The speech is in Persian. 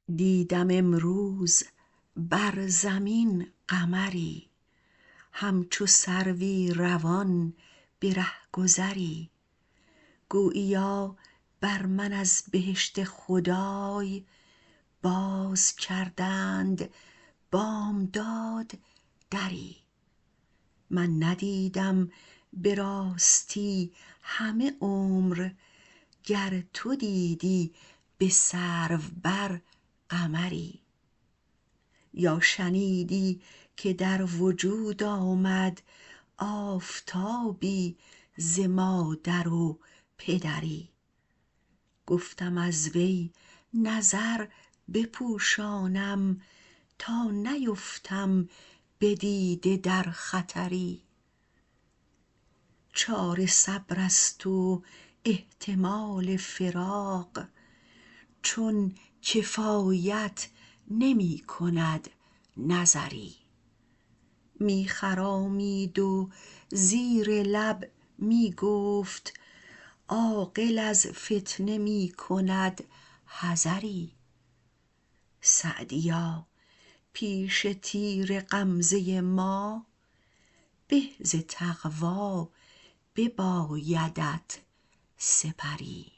دیدم امروز بر زمین قمری، همچو سروی روان به رهگذری. گوییا بر من از بهشت خدای باز کردند بامداد دری. من ندیدم به راستی همه عمر، گر تو دیدی به سرو بر قمری. یا شنیدی که در وجود آمد آفتابی ز مادر و پدری. گفتم از وی نظر بپوشانم تا نیفتم به دیده در خطری. چاره صبر است و احتمال فراق، چون کفایت نمی کند نظری. می خرامید و زیر لب می گفت عاقل از فتنه می کند حذری. سعدیا پیش تیر غمزه ما به ز تقوا ببایدت سپری.